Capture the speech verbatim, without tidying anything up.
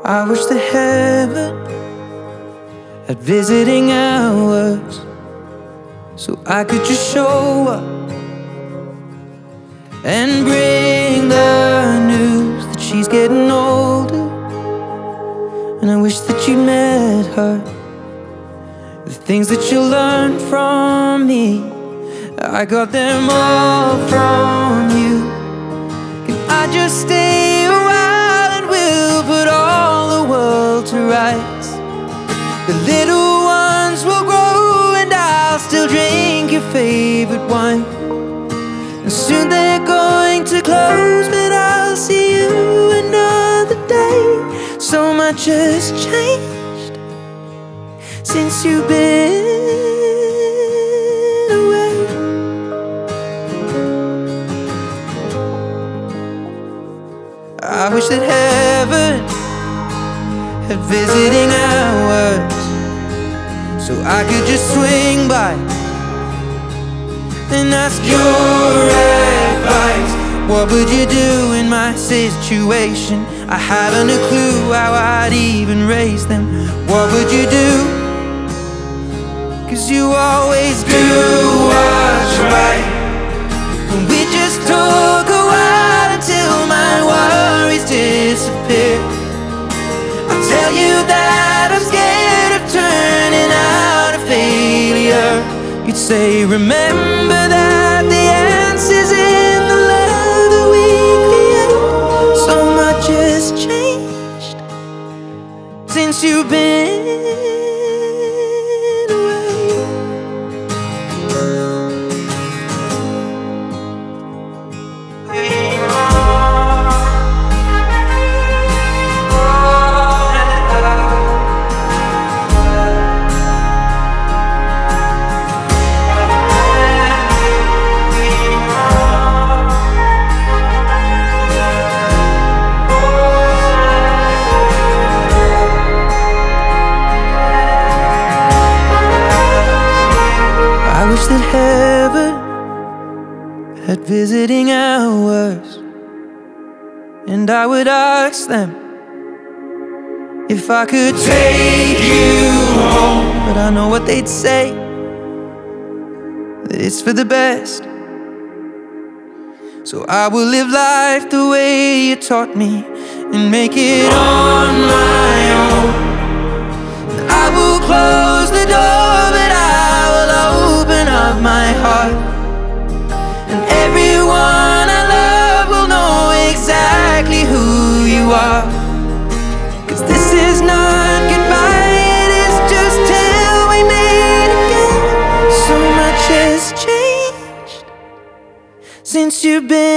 I wish that heaven had visiting hours, so I could just show up and bring the news that she's getting older. And I wish that you met her. The things that you learned from me, I got them all from you. Can I just stay a while and we'll put all the world to rights? The little ones will grow and I'll still drink your favorite wine. And soon they're going to close, but I'll see you another day. So much has changed since you've been away. I wish that heaven had visiting hours, so I could just swing by and ask your advice. What would you do in my situation? I haven't a clue how I'd even raise them. What would you do? Cause you always do what's right. And we just took a while until my worries disappear. I'll tell you that I'm scared of turning out a failure. You'd say, remember that the answer's in the love that we create. So much has changed since you've been that heaven had visiting hours, and I would ask them if I could take you home. But I know what they'd say, that it's for the best. So I will live life the way you taught me and make it on my own. I will close the door, but I will open up my heart, and everyone I love will know exactly who you are. Cause this is not goodbye, it is just till we meet again. So much has changed since you've been